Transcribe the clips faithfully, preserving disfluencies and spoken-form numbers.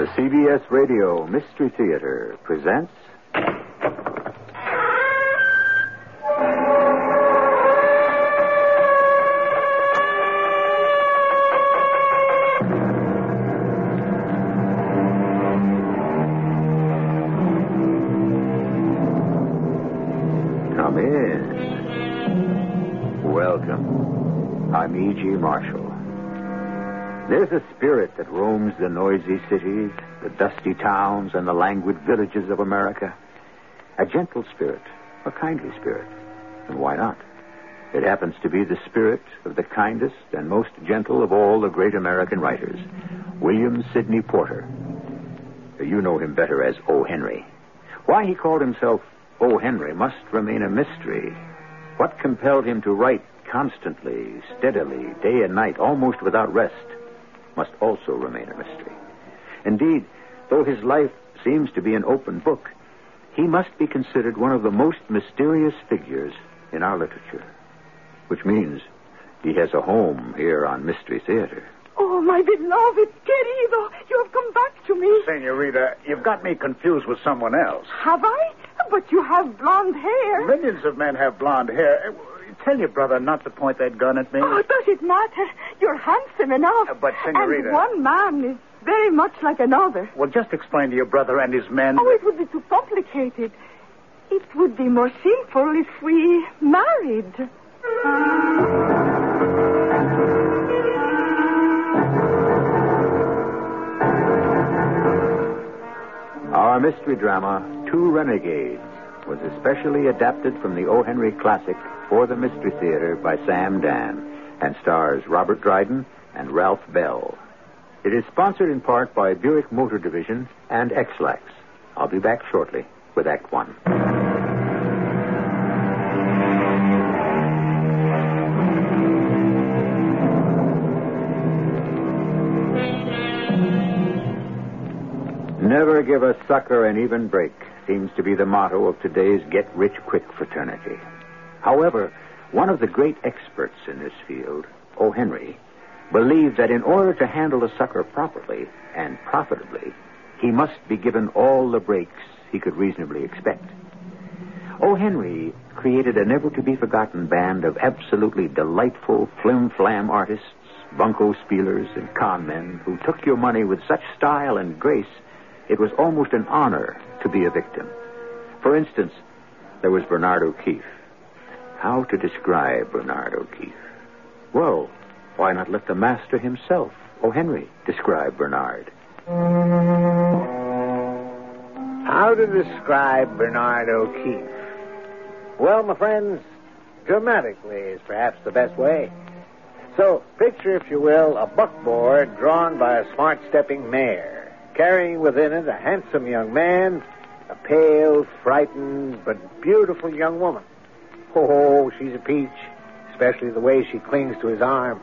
The C B S Radio Mystery Theater presents... Come in. Welcome. I'm E G. Marshall. There's a spirit that roams the noisy cities, the dusty towns, and the languid villages of America. A gentle spirit, a kindly spirit. And why not? It happens to be the spirit of the kindest and most gentle of all the great American writers, William Sidney Porter. You know him better as O. Henry. Why he called himself O. Henry must remain a mystery. What compelled him to write constantly, steadily, day and night, almost without rest, must also remain a mystery. Indeed, though his life seems to be an open book, he must be considered one of the most mysterious figures in our literature. Which means he has a home here on Mystery Theater. Oh, my beloved, querido, you have come back to me. Senorita, you've got me confused with someone else. Have I? But you have blonde hair. Millions of men have blonde hair. Tell your brother not to point that gun at me. Oh, does it matter? You're handsome enough. Uh, but, Senorita... And one man is very much like another. Well, just explain to your brother and his men... Oh, it would be too complicated. It would be more simple if we married. Our mystery drama, Two Renegades, was especially adapted from the O. Henry classic for the Mystery Theater by Sam Dan and stars Robert Dryden and Ralph Bell. It is sponsored in part by Buick Motor Division and X-Lax. I'll be back shortly with Act One. Never give a sucker an even break seems to be the motto of today's get-rich-quick fraternity. However, one of the great experts in this field, O. Henry, believed that in order to handle a sucker properly and profitably, he must be given all the breaks he could reasonably expect. O. Henry created a never-to-be-forgotten band of absolutely delightful flim-flam artists, bunco spielers, and con men who took your money with such style and grace it was almost an honor to be a victim. For instance, there was Bernard O'Keefe. How to describe Bernard O'Keefe? Well, why not let the master himself, O. Henry, describe Bernard? How to describe Bernard O'Keefe? Well, my friends, dramatically is perhaps the best way. So, picture, if you will, a buckboard drawn by a smart-stepping mare, carrying within it a handsome young man, a pale, frightened, but beautiful young woman. Oh, she's a peach, especially the way she clings to his arm.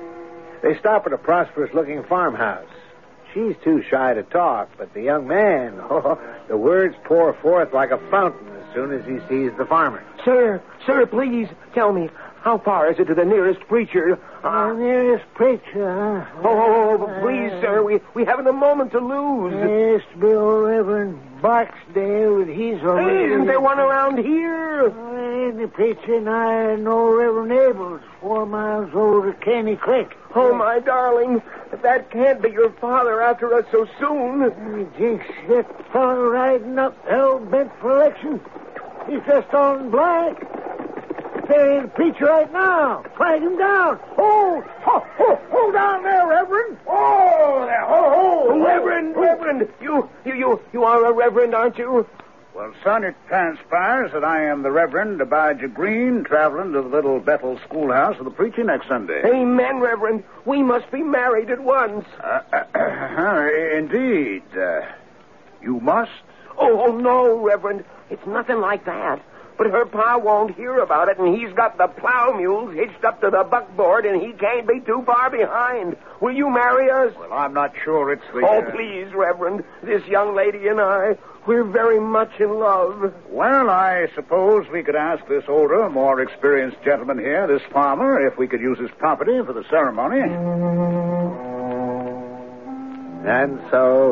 They stop at a prosperous-looking farmhouse. She's too shy to talk, but the young man, oh, the words pour forth like a fountain as soon as he sees the farmer. Sir, sir, please tell me, how far is it to the nearest preacher? Uh, the nearest preacher, huh? Oh, oh, please, uh, sir, we, we haven't a moment to lose. Yes, be old Reverend Barksdale, but he's already... Hey, isn't there one around here? Uh, the preacher and I know Reverend Abels, four miles over to Caney Creek. Oh, my darling, that can't be your father after us so soon. He thinks that fellow riding up hell-bent for election. He's just on black. Carrying the preacher right now. Flag him down. Hold! Hold, hold, hold down there, Reverend. Oh, there. Hold, hold. Oh, Reverend, Reverend. You, you, you, you are a Reverend, aren't you? Well, son, it transpires that I am the Reverend Abijah Green, traveling to the little Bethel schoolhouse for the preacher next Sunday. Amen, Reverend. We must be married at once. Uh, uh, indeed. Uh, you must? Oh, oh, no, Reverend. It's nothing like that. But her pa won't hear about it, and he's got the plow mules hitched up to the buckboard, and he can't be too far behind. Will you marry us? Well, I'm not sure it's the... Oh, uh... please, Reverend. This young lady and I, we're very much in love. Well, I suppose we could ask this older, more experienced gentleman here, this farmer, if we could use his property for the ceremony. And so,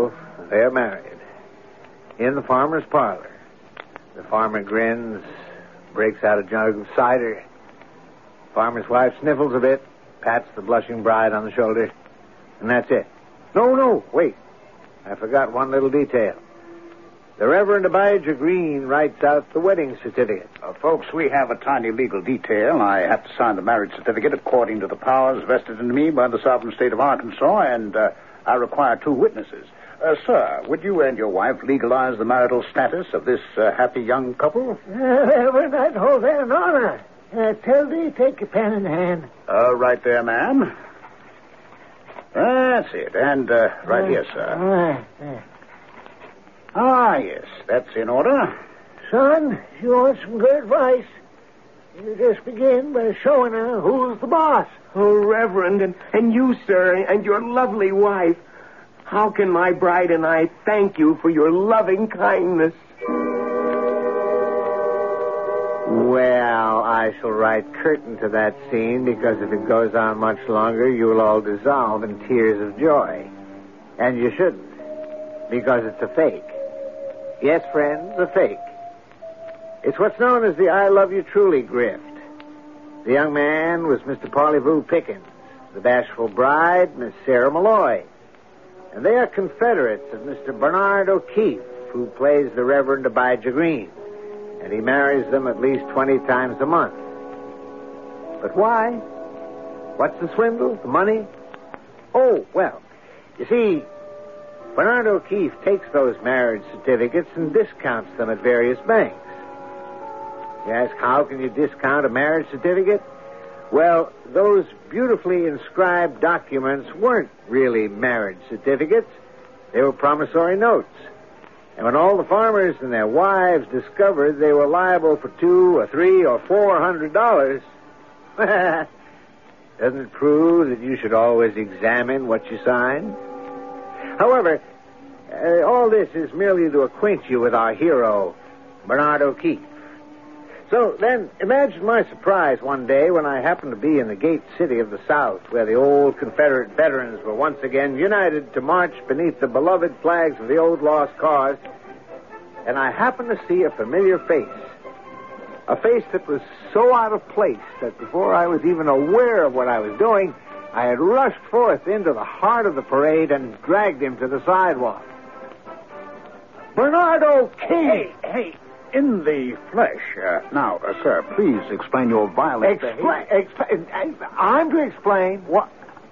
they're married. In the farmer's parlor. The farmer grins, breaks out a jug of cider. Farmer's wife sniffles a bit, pats the blushing bride on the shoulder, and that's it. No, no, wait. I forgot one little detail. The Reverend Abijah Green writes out the wedding certificate. Uh, folks, we have a tiny legal detail. I have to sign the marriage certificate according to the powers vested in me by the sovereign state of Arkansas, and uh, I require two witnesses. Uh, sir, would you and your wife legalize the marital status of this uh, happy young couple? Uh, Reverend, I'd hold that in honor. Uh, tell thee, take your pen in hand. Uh, right there, ma'am. That's it. And uh, right Uh, here, sir. Uh, uh. Ah, yes, that's in order. Son, if you want some good advice, you just begin by showing her who's the boss. Oh, Reverend, and, and you, sir, and your lovely wife. How can my bride and I thank you for your loving kindness? Well, I shall write curtain to that scene because if it goes on much longer, you'll all dissolve in tears of joy. And you shouldn't, because it's a fake. Yes, friends, a fake. It's what's known as the I Love You Truly grift. The young man was Mister Parleyvoo Pickens, the bashful bride, Miss Sarah Malloy. And they are confederates of Mister Bernard O'Keefe, who plays the Reverend Abijah Green. And he marries them at least twenty times a month. But why? What's the swindle? The money? Oh, well, you see, Bernard O'Keefe takes those marriage certificates and discounts them at various banks. You ask, how can you discount a marriage certificate? Well, those beautifully inscribed documents weren't really marriage certificates. They were promissory notes. And when all the farmers and their wives discovered they were liable for two or three or four hundred dollars, doesn't it prove that you should always examine what you sign? However, uh, all this is merely to acquaint you with our hero, Bernard O'Keefe. So then, imagine my surprise one day when I happened to be in the gate city of the South, where the old Confederate veterans were once again united to march beneath the beloved flags of the old lost cause, and I happened to see a familiar face. A face that was so out of place that before I was even aware of what I was doing, I had rushed forth into the heart of the parade and dragged him to the sidewalk. Bernard O'Keefe! Hey, hey, in the flesh. Uh, now, uh, sir, please explain your violent Explain, explain, I'm to explain. What?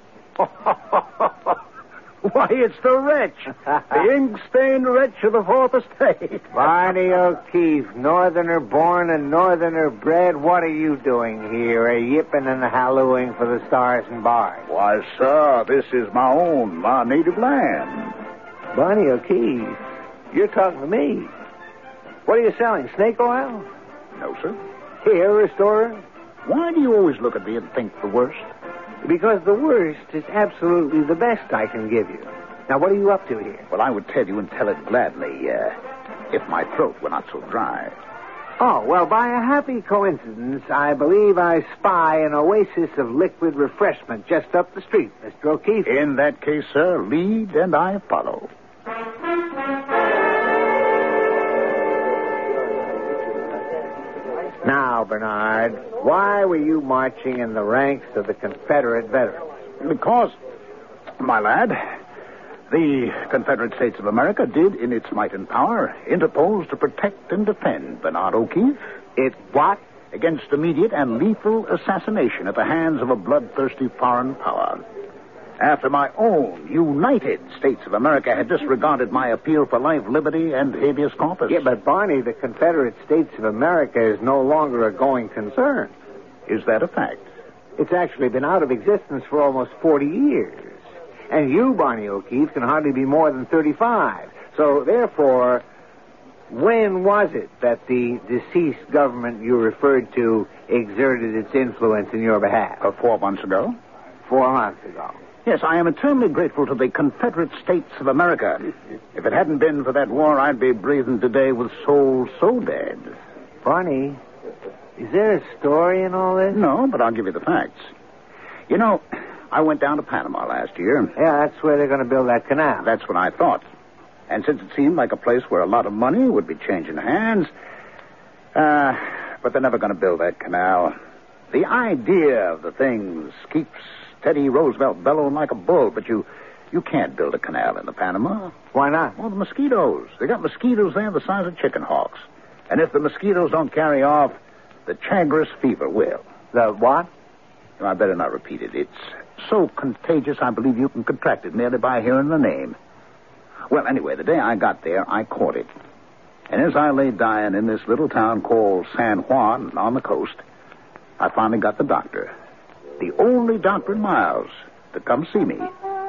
Why, it's the wretch. The ink-stained wretch of the Fourth Estate. Barney O'Keefe, northerner born and northerner bred, what are you doing here, a yipping and hallooing for the stars and bars? Why, sir, this is my own, my native land. Barney O'Keefe, you're talking to me. What are you selling, snake oil? No, sir. Here, restorer? Why do you always look at me and think the worst? Because the worst is absolutely the best I can give you. Now, what are you up to here? Well, I would tell you and tell it gladly, uh, if my throat were not so dry. Oh, well, by a happy coincidence, I believe I spy an oasis of liquid refreshment just up the street, Mister O'Keefe. In that case, sir, lead and I follow. Now, Bernard, why were you marching in the ranks of the Confederate veterans? Because, my lad, the Confederate States of America did, in its might and power, interpose to protect and defend Bernard O'Keefe. It what? Against immediate and lethal assassination at the hands of a bloodthirsty foreign power. After my own United States of America had disregarded my appeal for life, liberty, and habeas corpus. Yeah, but Barney, the Confederate States of America is no longer a going concern. Is that a fact? It's actually been out of existence for almost forty years. And you, Barney O'Keefe, can hardly be more than thirty-five. So, therefore, when was it that the deceased government you referred to exerted its influence in your behalf? Uh, four months ago. Four months ago. Yes, I am eternally grateful to the Confederate States of America. If it hadn't been for that war, I'd be breathing today with souls so dead. Barney, is there a story in all this? No, but I'll give you the facts. You know, I went down to Panama last year. Yeah, that's where they're going to build that canal. That's what I thought. And since it seemed like a place where a lot of money would be changing hands, uh, but they're never going to build that canal. The idea of the things keeps Teddy Roosevelt bellowing like a bull, but you you can't build a canal in the Panama. Why not? Well, the mosquitoes. They got mosquitoes there the size of chicken hawks. And if the mosquitoes don't carry off, the Chagres fever will. The what? I better not repeat it. It's so contagious, I believe you can contract it merely by hearing the name. Well, anyway, the day I got there, I caught it. And as I lay dying in this little town called San Juan on the coast, I finally got the doctor. The only doctor in miles to come see me.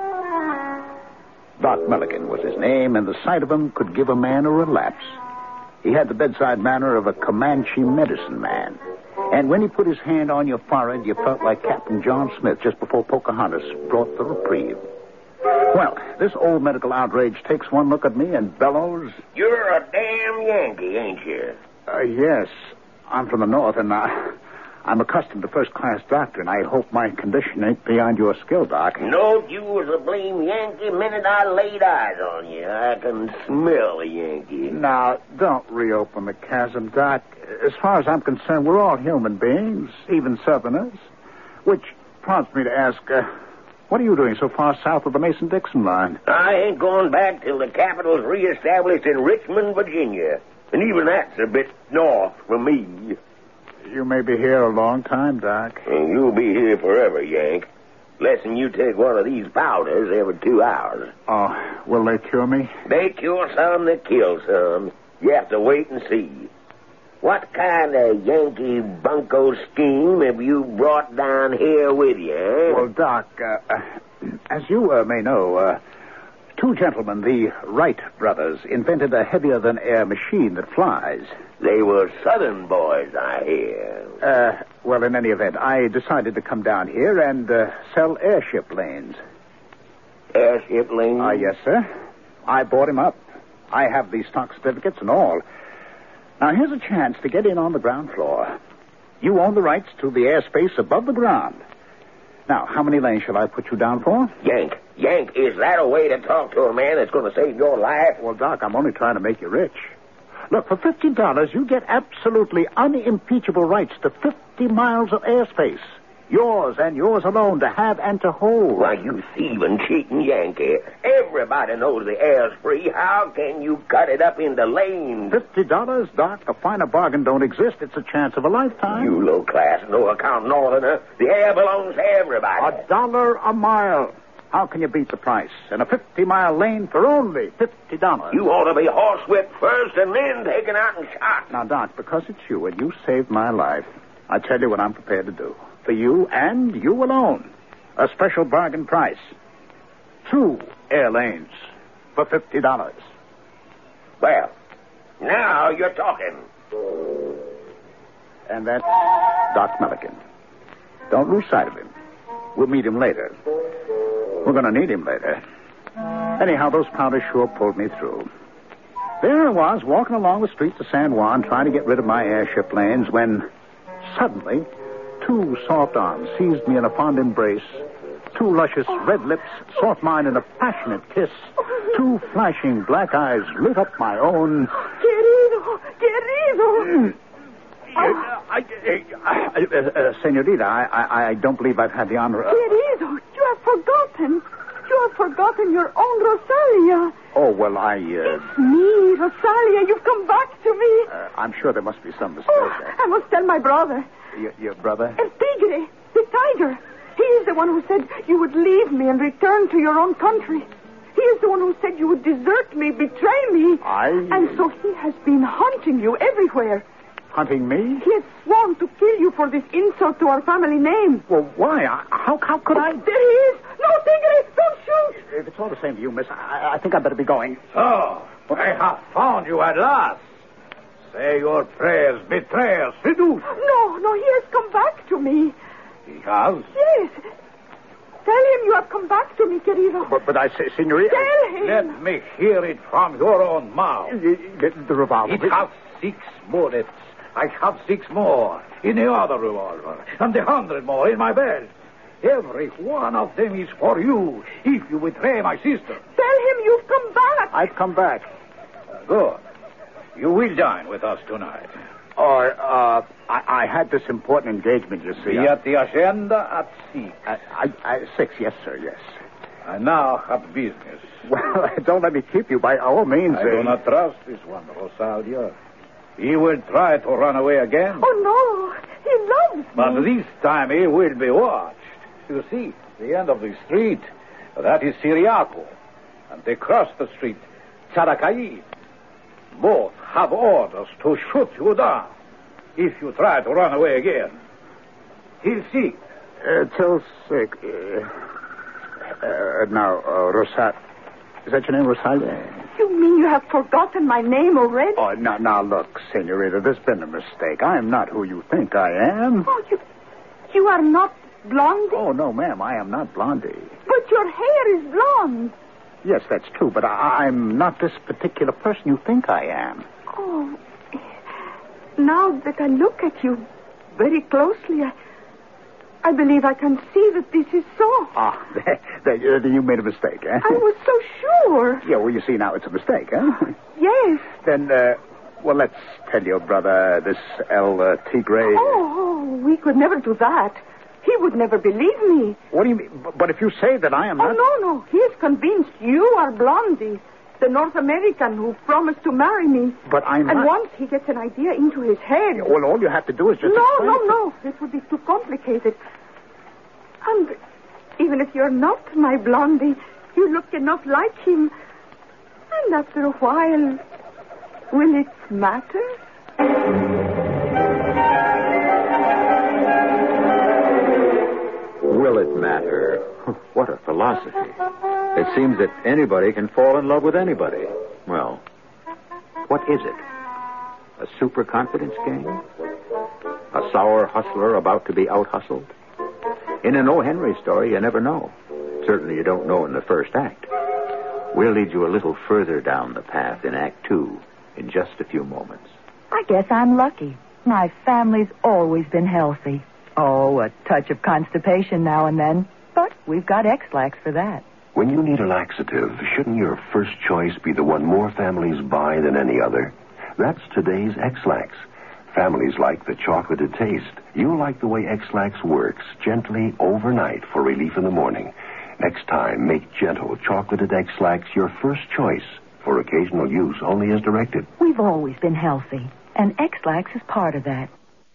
Doc Milliken was his name, and the sight of him could give a man a relapse. He had the bedside manner of a Comanche medicine man. And when he put his hand on your forehead, you felt like Captain John Smith just before Pocahontas brought the reprieve. Well, this old medical outrage takes one look at me and bellows. You're a damn Yankee, ain't you? Uh, yes. I'm from the North, and uh, I'm accustomed to first-class doctoring. I hope my condition ain't beyond your skill, Doc. No, you was a blame Yankee minute I laid eyes on you. I can smell a Yankee. Now, don't reopen the chasm, Doc. As far as I'm concerned, we're all human beings, even Southerners. Which prompts me to ask, uh, what are you doing so far south of the Mason-Dixon line? I ain't going back till the capital's reestablished in Richmond, Virginia. And even that's a bit north from me. You may be here a long time, Doc. And you'll be here forever, Yank. Less'n you take one of these powders every two hours. Oh, will they cure me? They cure some, they kill some. You have to wait and see. What kind of Yankee bunco scheme have you brought down here with you, eh? Well, Doc, uh, uh, as you uh, may know, uh, two gentlemen, the Wright brothers, invented a heavier-than-air machine that flies. They were Southern boys, I hear. Uh, well, in any event, I decided to come down here and uh, sell airship lanes. Airship lanes? Ah, uh, yes, sir. I bought him up. I have the stock certificates and all. Now, here's a chance to get in on the ground floor. You own the rights to the airspace above the ground. Now, how many lanes shall I put you down for? Yank, Yank, is that a way to talk to a man that's going to save your life? Well, Doc, I'm only trying to make you rich. Look, for fifty dollars, you get absolutely unimpeachable rights to fifty miles of airspace. Yours and yours alone to have and to hold. Why, you thieving, cheating Yankee. Everybody knows the air's free. How can you cut it up into lanes? Fifty dollars, Doc? A finer bargain don't exist. It's a chance of a lifetime. You low-class, no-account northerner. The air belongs to everybody. A dollar a mile. How can you beat the price? In a fifty-mile lane for only fifty dollars. You ought to be horsewhipped first and then taken out and shot. Now, Doc, because it's you and you saved my life, I tell you what I'm prepared to do. For you and you alone. A special bargain price. Two air lanes for fifty dollars. Well, now you're talking. And that's Doc Milliken. Don't lose sight of him. We'll meet him later. We're going to need him later. Anyhow, those powders sure pulled me through. There I was, walking along the streets of San Juan, trying to get rid of my airship lanes, when suddenly two soft arms seized me in a fond embrace. Two luscious red lips sought mine in a passionate kiss. Two flashing black eyes lit up my own. Querido, querido. Uh, I, I, uh, uh, Senorita, I, I, I don't believe I've had the honor of... Querido, you have forgotten. You have forgotten your own Rosalia. Oh, well, I... Uh... It's me, Rosalia. You've come back to me. Uh, I'm sure there must be some mistake Oh, there. I must tell my brother. Your, your brother? El Tigre, the tiger. He is the one who said you would leave me and return to your own country. He is the one who said you would desert me, betray me. I... And so he has been hunting you everywhere. Hunting me? He has sworn to kill you for this insult to our family name. Well, why? I, how, how could I... There he is. No, Tigre, don't shoot. If it's all the same to you, miss, I, I think I'd better be going. So, I have found you at last. Say your prayers, betrayer, seduce. No, no, he has come back to me. He has? Yes. Tell him you have come back to me, querido. But, but I say, Senorita... Tell him. Let me hear it from your own mouth. The, the revolver... It has six bullets. I have six more in the other revolver, and a hundred more in my belt. Every one of them is for you, if you betray my sister. Tell him you've come back. I've come back. Uh, good. You will dine with us tonight. Or, uh, I, I had this important engagement, you see. Be at the agenda at six. I, I, I, six, yes, sir, yes. I now have business. Well, don't let me keep you by all means. I uh, do not trust this one, Rosalia. He will try to run away again. Oh, no. He loves But me. this time he will be watched. You see, the end of the street, that is Siriaco. And they cross the street, Characaí. Both have orders to shoot you down if you try to run away again. He'll see. Uh, till sick. Uh, uh, now, uh, Rosat. Is that your name, Rosalia? You mean you have forgotten my name already? Oh, now, now, look, Senorita, there's been a mistake. I am not who you think I am. Oh, you, you are not Blondie? Oh, no, ma'am, I am not Blondie. But your hair is blonde. Yes, that's true, but I, I'm not this particular person you think I am. Oh, now that I look at you very closely, I, I believe I can see that this is so. Ah, that, you made a mistake, eh? I was so sure. Yeah, well, you see, now it's a mistake, huh? Yes. Then, uh, well, let's tell your brother, this El uh, Tigre. Oh, oh, we could never do that. He would never believe me. What do you mean? But if you say that I am Oh, not... no, no. He is convinced you are Blondie, the North American who promised to marry me. But I'm And not... once he gets an idea into his head... Well, all you have to do is just... No, explain no, it. no. It would be too complicated. And even if you're not my Blondie, you look enough like him. And after a while, will it matter? Will it matter? What a philosophy. It seems that anybody can fall in love with anybody. Well, what is it? A super confidence game? A sour hustler about to be out-hustled? In an O. Henry story, you never know. Certainly you don't know in the first act. We'll lead you a little further down the path in Act Two in just a few moments. I guess I'm lucky. My family's always been healthy. Oh, a touch of constipation now and then. But we've got X-Lax for that. When you need a laxative, shouldn't your first choice be the one more families buy than any other? That's today's X-Lax. Families like the chocolated taste. You'll like the way X-Lax works, gently overnight for relief in the morning. Next time, make gentle chocolated X-Lax your first choice. For occasional use only as directed. We've always been healthy, and X-Lax is part of that.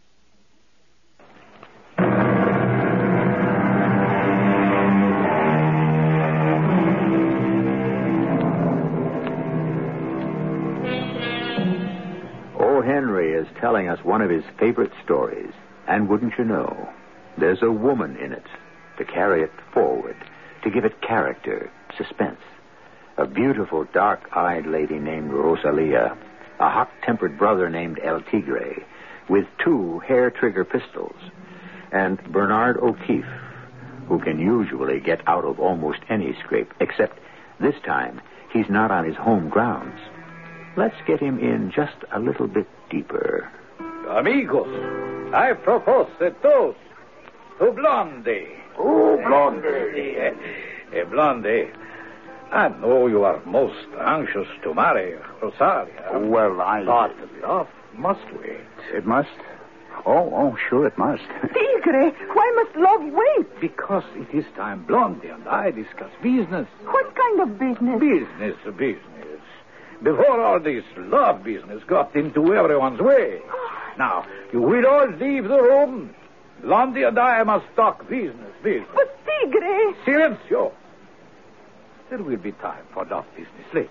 O. Henry is telling us one of his favorite stories. And wouldn't you know, there's a woman in it to carry it forward, to give it character, suspense. A beautiful, dark-eyed lady named Rosalia, a hot-tempered brother named El Tigre, with two hair-trigger pistols, and Bernard O'Keefe, who can usually get out of almost any scrape, except this time he's not on his home grounds. Let's get him in just a little bit deeper. Amigos, I propose a toast to Blondie. Oh, Blondie. Eh, Blondie, I know you are most anxious to marry Rosalia. Well, I... But love must wait. It must? Oh, oh, sure it must. Tigre, why must love wait? Because it is time Blondie and I discuss business. What kind of business? Business, business. Before all this love business got into everyone's way. Now, you will all leave the room. Blondie and I must talk business, business. But Tigre... Silencio. There will be time for love business later.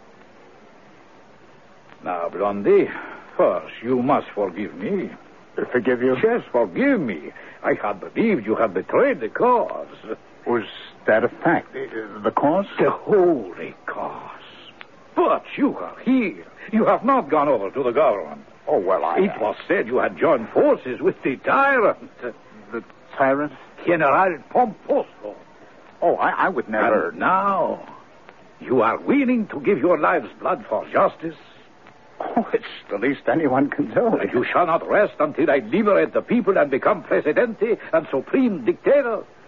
Now, Blondie, first you must forgive me. Forgive you? Yes, forgive me. I had believed you had betrayed the cause. Was that a fact? Uh, The cause? The holy cause. But you are here. You have not gone over to the government. Oh, well, I... It was said you had joined forces with the tyrant. The tyrant? General Pomposo. Oh, I, I would never... And now, you are willing to give your life's blood for justice? Oh, it's the least anyone can do. And you shall not rest until I liberate the people and become Presidente and Supreme Dictator.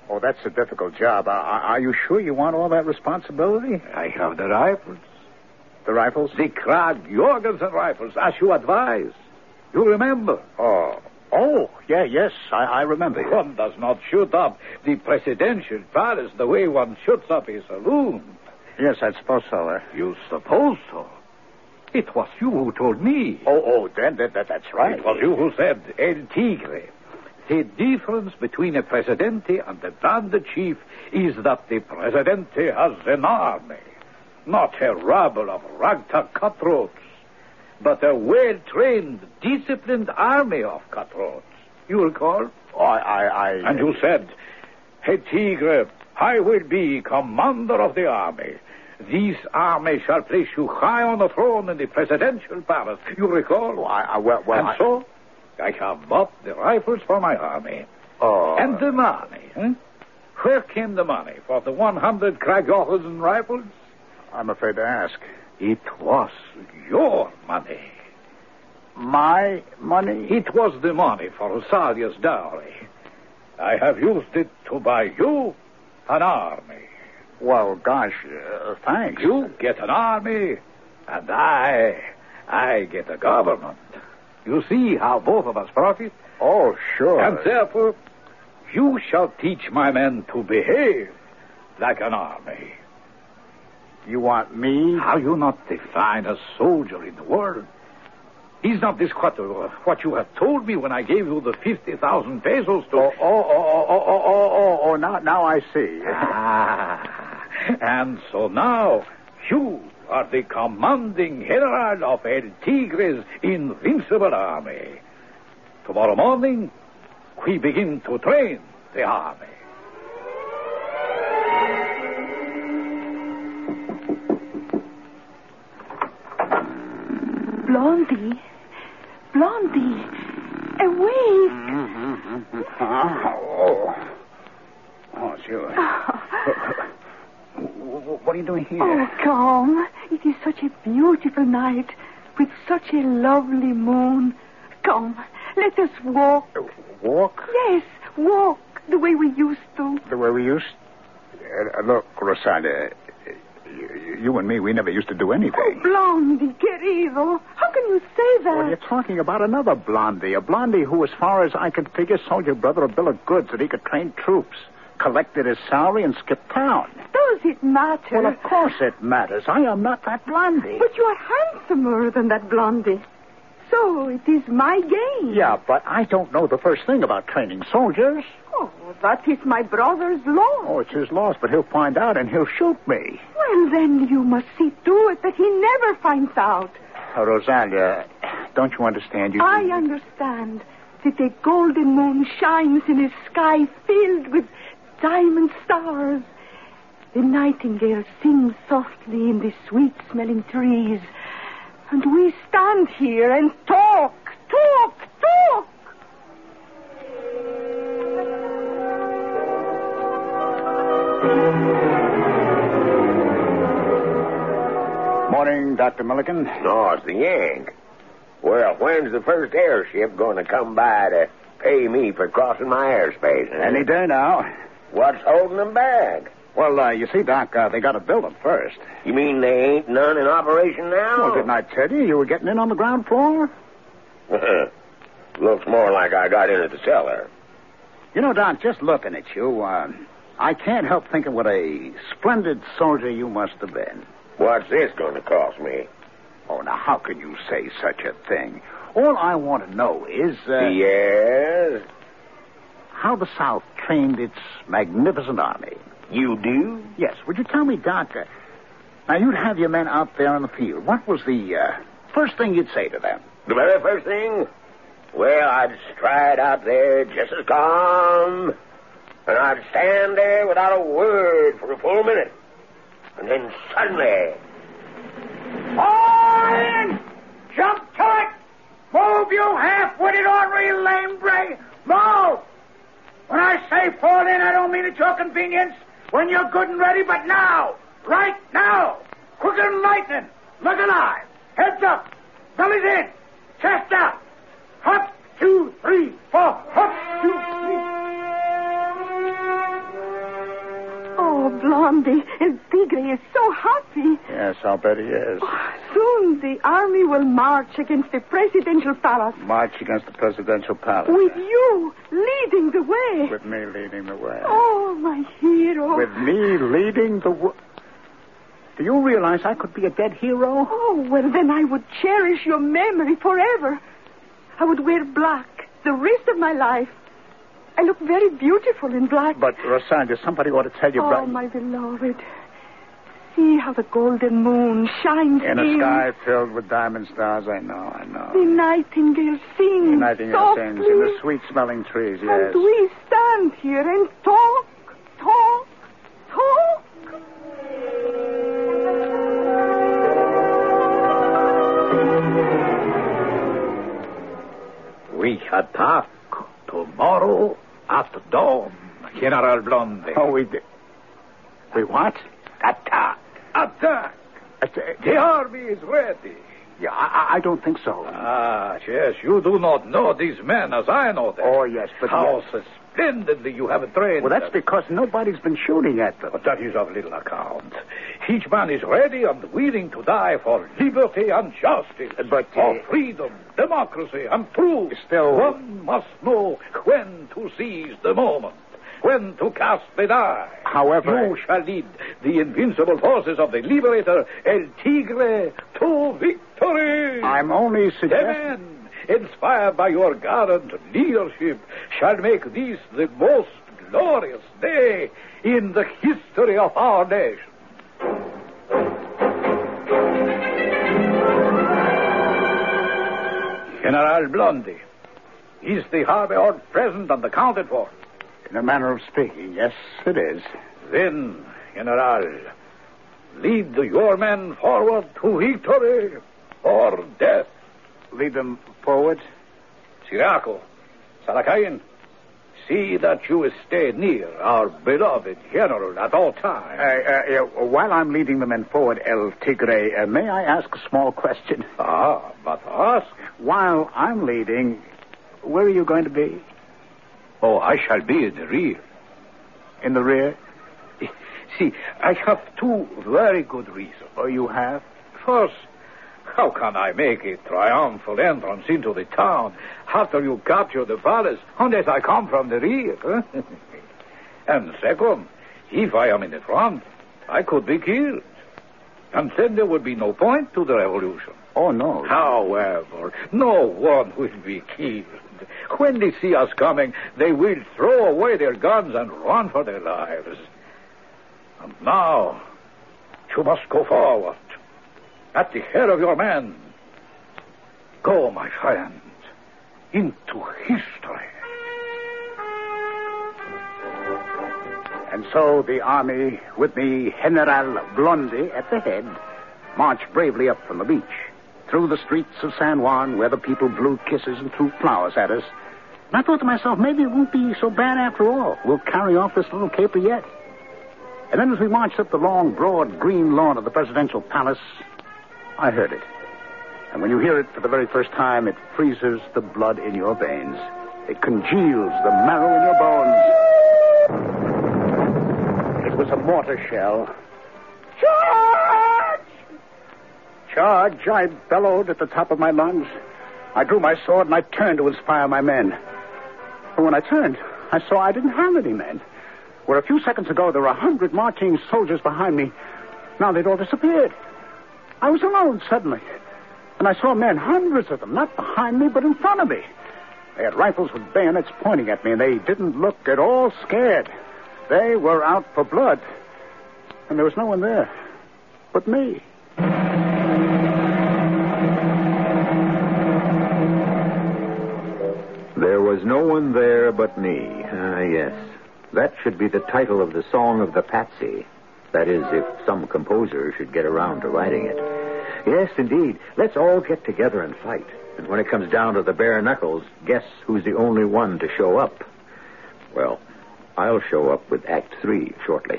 Oh, that's a difficult job. Are, are you sure you want all that responsibility? I have the rifles. The rifles? The Krag Jorgensen rifles, as you advised. You remember? Oh. Oh, yeah, yes, I, I remember. One does not shoot up the presidential palace the way one shoots up a saloon. Yes, I suppose so. Uh... You suppose so? It was you who told me. Oh, oh, then that, that, that's right. It was you who said, El Tigre. The difference between a presidente and a band chief is that the presidente has an army, not a rabble of ragtag cutthroats, but a well-trained, disciplined army of cutthroats. You recall? Oh, I, I, I... And you said, El Tigre, I will be commander of the army. This army shall place you high on the throne in the presidential palace. You recall? Oh, I, I, well, well, and I... so, I have bought the rifles for my army. Oh. And the money, huh? Where came the money for the one hundred Krag Jorgensen rifles? I'm afraid to ask. It was your money. My money? It was the money for Rosalia's dowry. I have used it to buy you an army. Well, gosh, uh, thanks. You get an army, and I, I get a government. You see how both of us profit? Oh, sure. And therefore, you shall teach my men to behave like an army. You want me? Are you not the finest soldier in the world? Is not this what, uh, what you have told me when I gave you the fifty thousand pesos to... Oh, oh, oh, oh, oh, oh, oh, oh, now, now I see. Ah, and so now you are the commanding general of El Tigre's invincible army. Tomorrow morning, we begin to train the army. Blondie. Blondie. Awake. Mm-hmm. Oh. Oh, it's you. What are you doing here? Oh, come. It is such a beautiful night with such a lovely moon. Come, let us walk. Uh, walk? Yes, walk the way we used to. The way we used? Uh, look, Rosalia, you, you and me, we never used to do anything. Oh, Blondie, querido. How can you say that? Well, you're talking about another Blondie. A Blondie who, as far as I can figure, sold your brother a bill of goods that he could train troops, collected his salary, and skipped town. Does it matter? Well, of course it matters. I am not that Blondie. But you are handsomer than that Blondie. So it is my game. Yeah, but I don't know the first thing about training soldiers. Oh, that is my brother's law. Oh, it's his loss, but he'll find out and he'll shoot me. Well, then you must see to it that he never finds out. Oh, Rosalia, don't you understand? You I understand that a golden moon shines in a sky filled with diamond stars. The nightingale sings softly in the sweet-smelling trees. And we stand here and talk, talk, talk. Morning, Doctor Milligan. No, it's the Yank. Well, when's the first airship going to come by to pay me for crossing my airspace? Huh? Any day now. What's holding them back? Well, uh, you see, Doc, uh, they got to build them first. You mean they ain't none in operation now? Well, didn't I tell you you were getting in on the ground floor? Looks more like I got in at the cellar. You know, Doc, just looking at you, uh, I can't help thinking what a splendid soldier you must have been. What's this going to cost me? Oh, now, how can you say such a thing? All I want to know is... Uh, yes? How the South trained its magnificent army. You do? Yes. Would you tell me, Doc, uh, now you'd have your men out there in the field. What was the uh, first thing you'd say to them? The very first thing? Well, I'd stride out there just as calm, and I'd stand there without a word for a full minute. And then suddenly... All in! Jump to it! Move, you half-witted ornery lame bray! Move! When I say fall in, I don't mean at your convenience. When you're good and ready, but now. Right now. Quicker than lightning. Look alive. Heads up. Bellies in. Chest out. Hop, two, three, four. Hop, two, three. Blondie, El Tigre is so happy. Yes, I'll bet he is. Oh, soon the army will march against the presidential palace. March against the presidential palace. With you leading the way. With me leading the way. Oh, my hero. With me leading the way. Do you realize I could be a dead hero? Oh, well, then I would cherish your memory forever. I would wear black the rest of my life. I look very beautiful in black. But, Rosalia, somebody ought to tell you... Oh, Bright... my beloved. See how the golden moon shines in. In a sky filled with diamond stars, I know, I know. The nightingale sings The nightingale softly. sings in the sweet-smelling trees, yes. And we stand here and talk, talk, talk. We attack tomorrow at dawn, General Blondie. Oh, we did. We what? Attack! Attack! The army is ready. Yeah, I, I don't think so. Ah, yes, you do not know these men as I know them. Oh, yes, but... How yes. splendidly you have trained Well, that's them. because nobody's been shooting at them. But that is of little account. Each man is ready and willing to die for liberty and justice. But, uh, for freedom, democracy, and truth. Still... One must know when to seize the moment. When to cast the die. However... You shall lead the invincible forces of the liberator El Tigre to victory. I'm only The suggesting... men, inspired by your gallant leadership, shall make this the most glorious day in the history of our nation. General Blondie, is the harbor all present and accounted for? In a manner of speaking, yes, it is. Then, General, lead your men forward to victory or death. Lead them forward? Siriaco, Sarakain, see that you stay near our beloved general at all times. Uh, uh, uh, while I'm leading the men forward, El Tigre, uh, may I ask a small question? Ah, but ask. While I'm leading, where are you going to be? Oh, I shall be in the rear. In the rear? See, I have two very good reasons. Oh, you have? First, how can I make a triumphal entrance into the town after you capture the palace unless I come from the rear? Huh? And second, if I am in the front, I could be killed. And then there would be no point to the revolution. Oh, no. However, no one will be killed. When they see us coming, they will throw away their guns and run for their lives. And now, you must go forward. At the head of your men. Go, my friend, into history. And so the army, with me, General Blondie, at the head, marched bravely up from the beach, through the streets of San Juan, where the people blew kisses and threw flowers at us. And I thought to myself, maybe it won't be so bad after all. We'll carry off this little caper yet. And then as we marched up the long, broad, green lawn of the presidential palace, I heard it. And when you hear it for the very first time, it freezes the blood in your veins. It congeals the marrow in your bones. It was a mortar shell. Charge! Charge, I bellowed at the top of my lungs. I drew my sword and I turned to inspire my men. But when I turned, I saw I didn't have any men. Where a few seconds ago there were a hundred marching soldiers behind me, now they'd all disappeared. I was alone suddenly. And I saw men, hundreds of them, not behind me, but in front of me. They had rifles with bayonets pointing at me, and they didn't look at all scared. They were out for blood. And there was no one there but me. There was no one there but me. Ah, yes. That should be the title of the Song of the Patsy. That is, if some composer should get around to writing it. Yes, indeed. Let's all get together and fight. And when it comes down to the bare knuckles, guess who's the only one to show up? Well, I'll show up with Act Three shortly.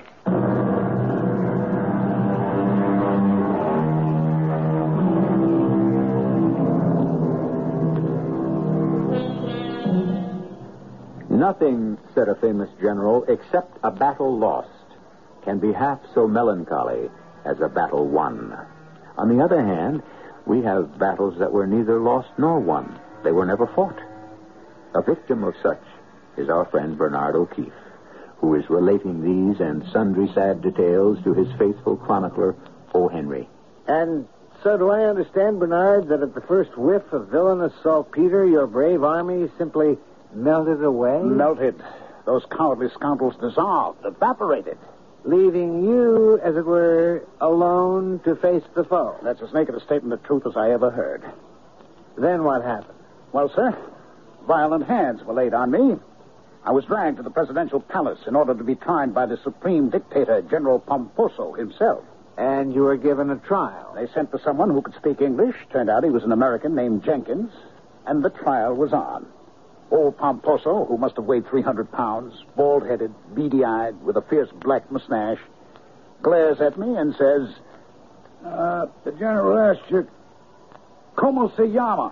Nothing, said a famous general, except a battle lost. can be half so melancholy as a battle won. On the other hand, we have battles that were neither lost nor won. They were never fought. A victim of such is our friend Bernard O'Keefe, who is relating these and sundry sad details to his faithful chronicler, O. Henry. And so do I understand, Bernard, that at the first whiff of villainous saltpeter, your brave army simply melted away? Melted. Those cowardly scoundrels dissolved, evaporated. Leaving you, as it were, alone to face the foe. That's as naked a statement of truth as I ever heard. Then what happened? Well, sir, violent hands were laid on me. I was dragged to the presidential palace in order to be tried by the supreme dictator, General Pomposo himself. And you were given a trial. They sent for someone who could speak English. Turned out he was an American named Jenkins. And the trial was on. Old Pomposo, who must have weighed three hundred pounds, bald-headed, beady-eyed, with a fierce black mustache, glares at me and says, Uh, the general asked you, ¿Cómo se llama?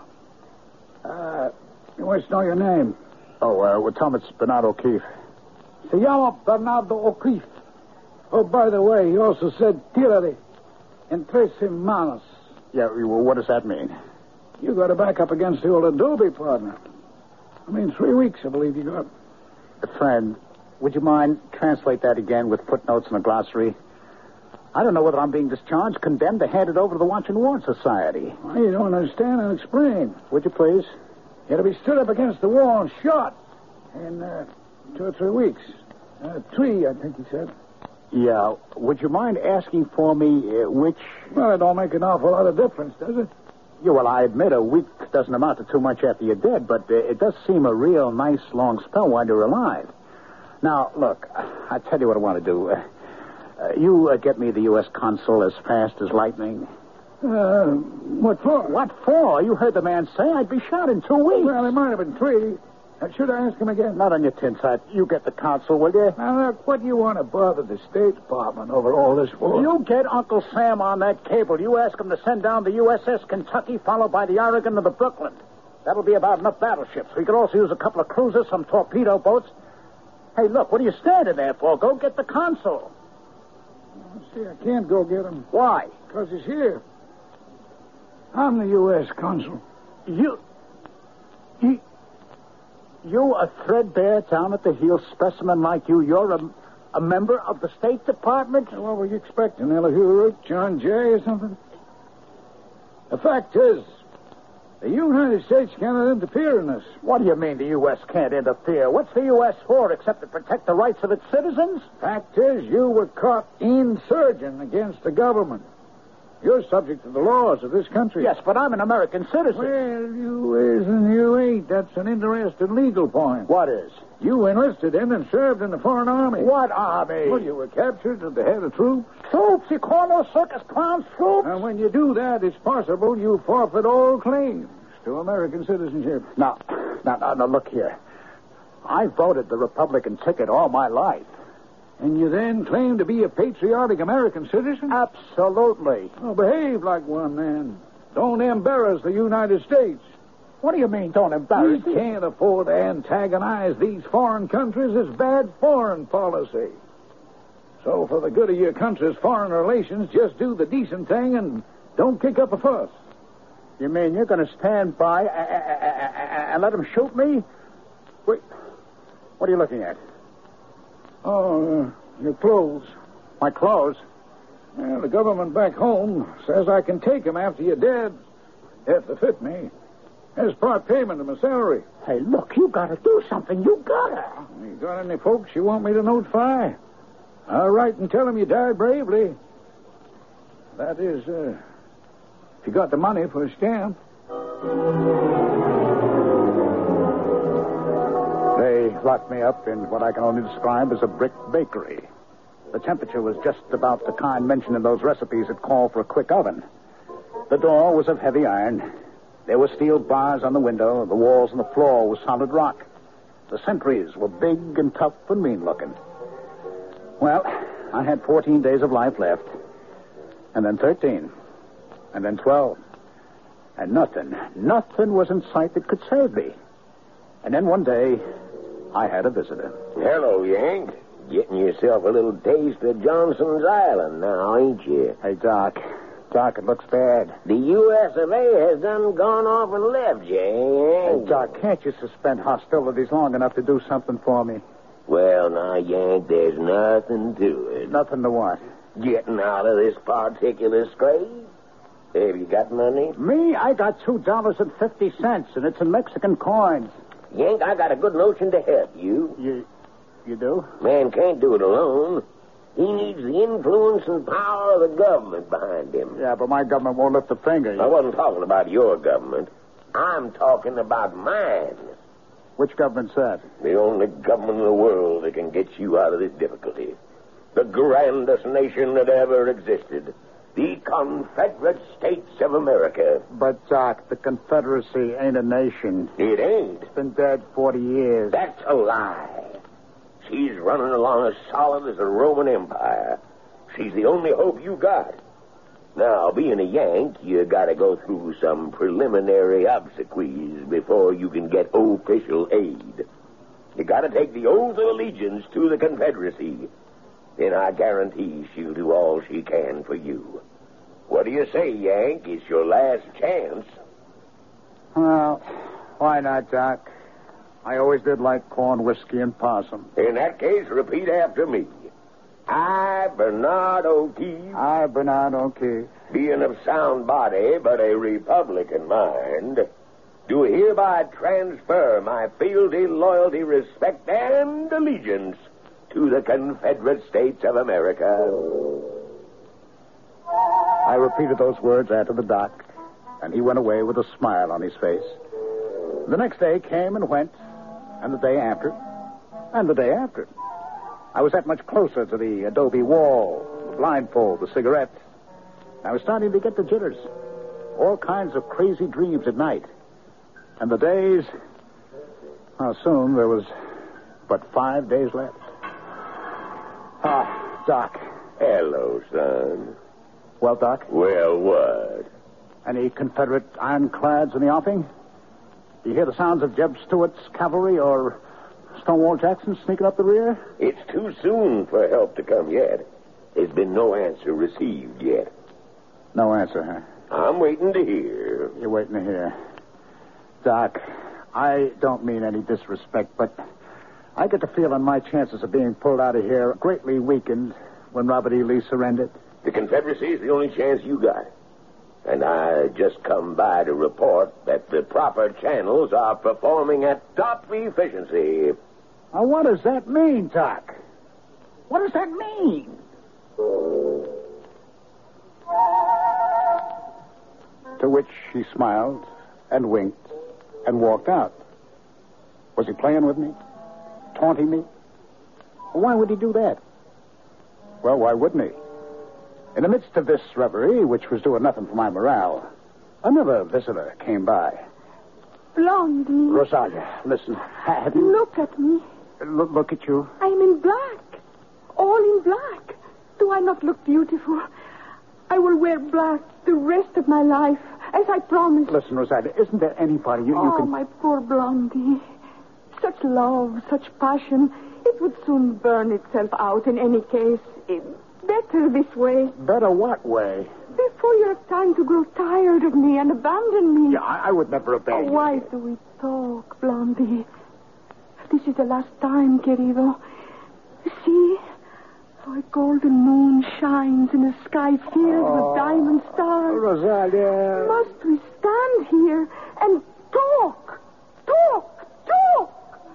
Uh, he wants to know your name. Oh, uh, well, tell him it's Bernard O'Keefe. Se llama Bernardo O'Keefe. Oh, by the way, he also said, tírale, en tres semanas. Yeah, well, what does that mean? You got to back up against the old Adobe partner. I mean, three weeks, I believe you got. Friend, would you mind translate that again with footnotes and a glossary? I don't know whether I'm being discharged, condemned, or handed over to the Watch and Warn Society. Well, you don't understand, I'll explain. Would you please? You're to be stood up against the wall and shot in uh, two or three weeks. Uh, three, I think he said. Yeah. Would you mind asking for me uh, which... Well, it don't make an awful lot of difference, does it? Yeah, well, I admit a week doesn't amount to too much after you're dead, but uh, it does seem a real nice long spell while you're alive. Now, look, I tell you what I want to do. Uh, uh, you uh, get me the U S consul as fast as lightning. Uh, what for? What for? You heard the man say I'd be shot in two weeks. Well, it might have been three. Uh, should I ask him again? Not on your tin side. You get the consul, will you? Now, look, what do you want to bother the State Department over all this for? You get Uncle Sam on that cable. You ask him to send down the U S S Kentucky, followed by the Oregon and the Brooklyn. That'll be about enough battleships. We could also use a couple of cruisers, some torpedo boats. Hey, look, what are you standing there for? Go get the consul. See, I can't go get him. Why? Because he's here. I'm the U S consul. You... You... You, a threadbare, down at the heel specimen like you, you're a, a member of the State Department? What were you expecting, Elihu Root, John Jay, or something? The fact is, the United States cannot interfere in this. What do you mean the U S can't interfere? What's the U S for except to protect the rights of its citizens? Fact is, you were caught insurging against the government. You're subject to the laws of this country. Yes, but I'm an American citizen. Well, you is and you ain't. That's an interesting legal point. What is? You enlisted in and served in the foreign army. What army? Well, you were captured at the head of troops. Troops? You call those circus clowns troops? And when you do that, it's possible you forfeit all claims to American citizenship. Now, now, now, now look here. I voted the Republican ticket all my life. And you then claim to be a patriotic American citizen? Absolutely. Oh, behave like one, man. Don't embarrass the United States. What do you mean, don't embarrass We me? can't afford to antagonize these foreign countries. It's bad foreign policy. So for the good of your country's foreign relations, just do the decent thing and don't kick up a fuss. You mean you're going to stand by and let them shoot me? Wait, what are you looking at? Oh, uh, your clothes. My clothes? Well, the government back home says I can take them after you're dead, if they fit me. As part payment of my salary. Hey, look, you got to do something. You got to. You got any folks you want me to notify? I'll write and tell them you died bravely. That is, uh, if you got the money for a stamp. They locked me up in what I can only describe as a brick bakery. The temperature was just about the kind mentioned in those recipes that call for a quick oven. The door was of heavy iron. There were steel bars on the window. The walls and the floor were solid rock. The sentries were big and tough and mean-looking. Well, I had fourteen days of life left. And then thirteen. And then twelve. And nothing, nothing was in sight that could save me. And then one day, I had a visitor. Hello, Yank. Getting yourself a little taste of Johnson's Island now, ain't you? Hey, Doc. Doc, it looks bad. The U S of A has done gone off and left you, eh? Hey, Doc, can't you suspend hostilities long enough to do something for me? Well, now, Yank, there's nothing to it. Nothing to what? Getting out of this particular scrape. Have you got money? Me? I got two dollars and fifty cents, and it's in Mexican coins. Yank, I got a good notion to help you. You, you do? Man can't do it alone. He needs the influence and power of the government behind him. Yeah, but my government won't lift a finger. I wasn't talking about your government. I'm talking about mine. Which government's that? The only government in the world that can get you out of this difficulty. The grandest nation that ever existed. The Confederate States of America. But, Doc, the Confederacy ain't a nation. It ain't. It's been dead forty years. That's a lie. She's running along as solid as the Roman Empire. She's the only hope you got. Now, being a Yank, you gotta go through some preliminary obsequies before you can get official aid. You gotta take the oath of allegiance to the Confederacy. Then I guarantee she'll do all she can for you. What do you say, Yank? It's your last chance. Well, why not, Doc? I always did like corn, whiskey, and possum. In that case, repeat after me. I, Bernard O'Keefe. I, Bernard O'Keefe. Being of sound body, but a Republican mind, do hereby transfer my fealty, loyalty, respect, and allegiance to the Confederate States of America. I repeated those words after the Doc, and he went away with a smile on his face. The next day came and went, and the day after, and the day after. I was that much closer to the adobe wall, the blindfold, the cigarette. I was starting to get the jitters. All kinds of crazy dreams at night. And the days... Well, soon there was but five days left. Ah, Doc. Hello, son. Well, Doc? Well, what? Any Confederate ironclads in the offing? Do you hear the sounds of Jeb Stuart's cavalry or Stonewall Jackson sneaking up the rear? It's too soon for help to come yet. There's been no answer received yet. No answer, huh? I'm waiting to hear. You're waiting to hear. Doc, I don't mean any disrespect, but I get the feeling my chances of being pulled out of here greatly weakened when Robert E. Lee surrendered. The Confederacy is the only chance you got. And I just come by to report that the proper channels are performing at top efficiency. Now, what does that mean, Doc? What does that mean? To which he smiled and winked and walked out. Was he playing with me? Taunting me? Why would he do that? Well, why wouldn't he? In the midst of this reverie, which was doing nothing for my morale, another visitor came by. Blondie. Rosalia, listen. Have you... Look at me. Look, look at you. I'm in black. All in black. Do I not look beautiful? I will wear black the rest of my life, as I promised. Listen, Rosalia, isn't there anybody you, oh, you can... Oh, my poor Blondie. Such love, such passion. It would soon burn itself out in any case. It, better this way. Better what way? Before you have time to grow tired of me and abandon me. Yeah, I, I would never abandon oh, why you. do we talk, Blondie? This is the last time, querido. See? How a golden moon shines in a sky filled oh, with diamond stars. Rosalia. Must we stand here and talk? Talk! Talk!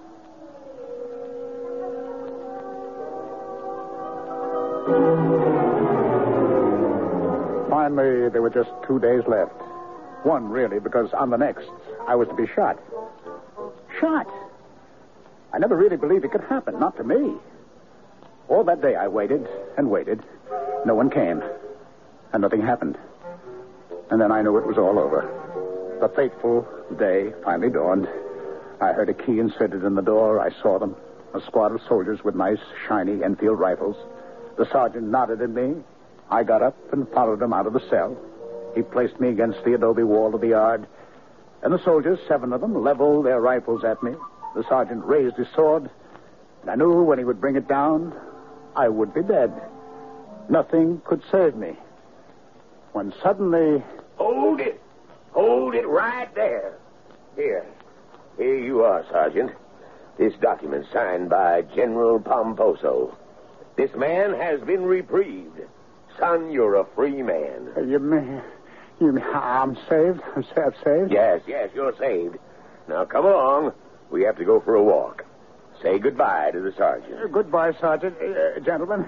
Finally, there were just two days left. One, really, because on the next, I was to be shot. Shot? I never really believed it could happen, not to me. All that day I waited and waited. No one came. And nothing happened. And then I knew it was all over. The fateful day finally dawned. I heard a key inserted in the door. I saw them. A squad of soldiers with nice, shiny Enfield rifles. The sergeant nodded at me. I got up and followed him out of the cell. He placed me against the adobe wall of the yard. And the soldiers, seven of them, leveled their rifles at me. The sergeant raised his sword. I knew when he would bring it down, I would be dead. Nothing could save me. When suddenly... Hold it. Hold it right there. Here. Here you are, Sergeant. This document signed by General Pomposo. This man has been reprieved. Son, you're a free man. Uh, you mean... You mean I'm saved? I'm sa- saved? Yes, yes, you're saved. Now, come along. We have to go for a walk. Say goodbye to the sergeant. Uh, goodbye, Sergeant. Uh, gentlemen.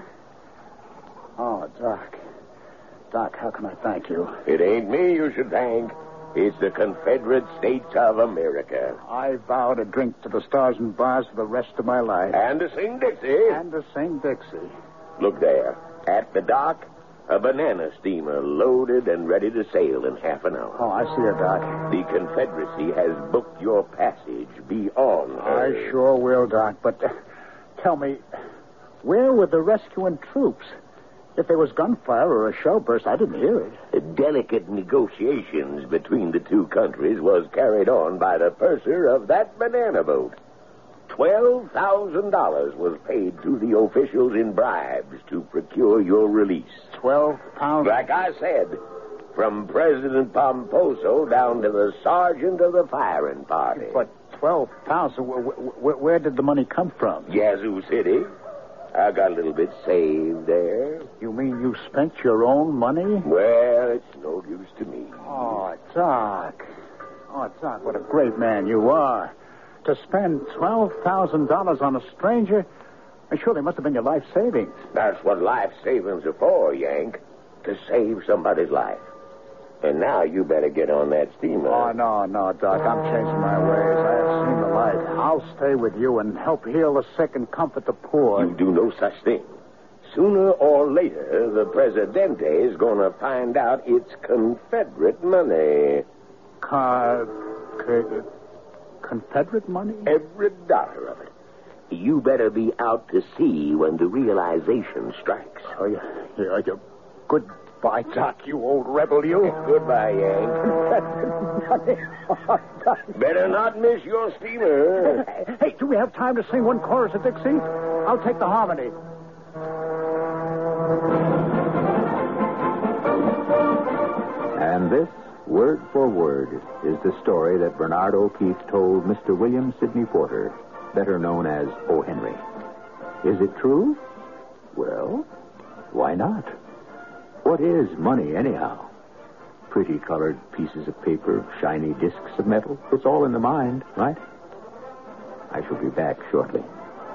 Oh, Doc. Doc, how can I thank you? It ain't me you should thank. It's the Confederate States of America. I vow to drink to the stars and bars for the rest of my life. And to sing Dixie. And to sing Dixie. Look there. At the dock, a banana steamer loaded and ready to sail in half an hour. Oh, I see her, Doc. The Confederacy has booked your passage. Be on her. I sure will, Doc. But uh, tell me, where were the rescuing troops? If there was gunfire or a shell burst, I didn't hear it. Delicate negotiations between the two countries was carried on by the purser of that banana boat. Twelve thousand dollars was paid to the officials in bribes to procure your release. Twelve pounds? Like I said, from President Pomposo down to the sergeant of the firing party. But twelve thousand? Where, where, where did the money come from? Yazoo City. I got a little bit saved there. You mean you spent your own money? Well, it's no use to me. Oh, Doc. Oh, Doc, what a great man you are. To spend twelve thousand dollars on a stranger, and sure, they must have been your life savings. That's what life savings are for, Yank. To save somebody's life. And now you better get on that steamer. Oh, no, no, Doc. I'm changing my ways. I have seen the light. I'll stay with you and help heal the sick and comfort the poor. You do no such thing. Sooner or later, the Presidente is going to find out it's Confederate money. Car... Car... Confederate money? Every dollar of it. You better be out to sea when the realization strikes. Oh, yeah. yeah, yeah. Goodbye, Doc, you old rebel, you. Goodbye, Yank. Better not miss your steamer. Hey, hey, do we have time to sing one chorus of Dixie? I'll take the harmony. And this, word for word, is the story that Bernard O'Keefe told Mister William Sidney Porter, better known as O. Henry. Is it true? Well, why not? What is money, anyhow? Pretty colored pieces of paper, shiny discs of metal. It's all in the mind, right? I shall be back shortly.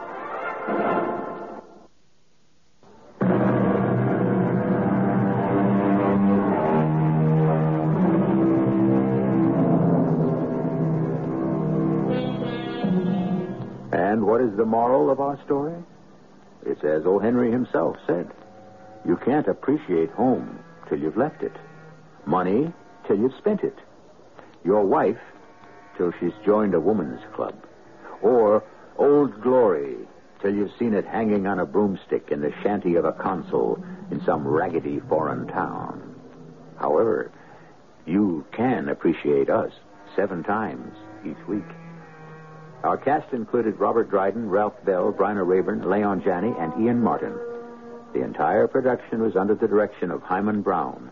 And what is the moral of our story? It's as O. Henry himself said. You can't appreciate home till you've left it. Money till you've spent it. Your wife till she's joined a woman's club. Or Old Glory till you've seen it hanging on a broomstick in the shanty of a consul in some raggedy foreign town. However, you can appreciate us seven times each week. Our cast included Robert Dryden, Ralph Bell, Bryna Rayburn, Leon Janney, and Ian Martin. The entire production was under the direction of Hyman Brown.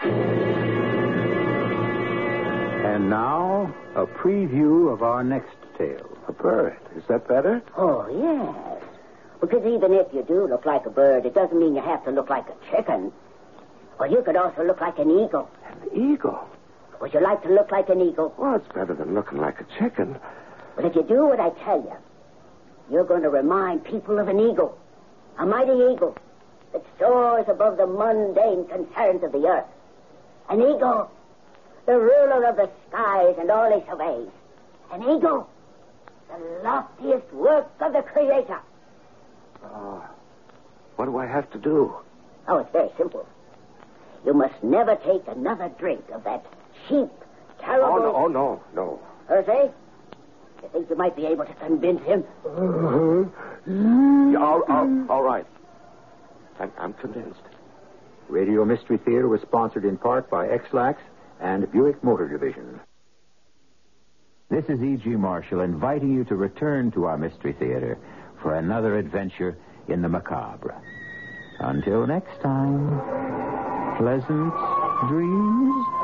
And now, a preview of our next tale. A bird. Is that better? Oh, yes. Because even if you do look like a bird, it doesn't mean you have to look like a chicken. Or you could also look like an eagle. An eagle? Would you like to look like an eagle? Well, it's better than looking like a chicken. But if you do what I tell you, you're going to remind people of an eagle. A mighty eagle that soars above the mundane concerns of the earth. An eagle, the ruler of the skies and all he surveys. An eagle, the loftiest work of the Creator. Oh, what do I have to do? Oh, it's very simple. You must never take another drink of that cheap, terrible... Oh, no, oh, no, no. Jose, you think you might be able to convince him? Yeah, all, all, all right. I'm, I'm convinced. Radio Mystery Theater was sponsored in part by X-Lax and Buick Motor Division. This is E G. Marshall inviting you to return to our Mystery Theater for another adventure in the macabre. Until next time, pleasant dreams.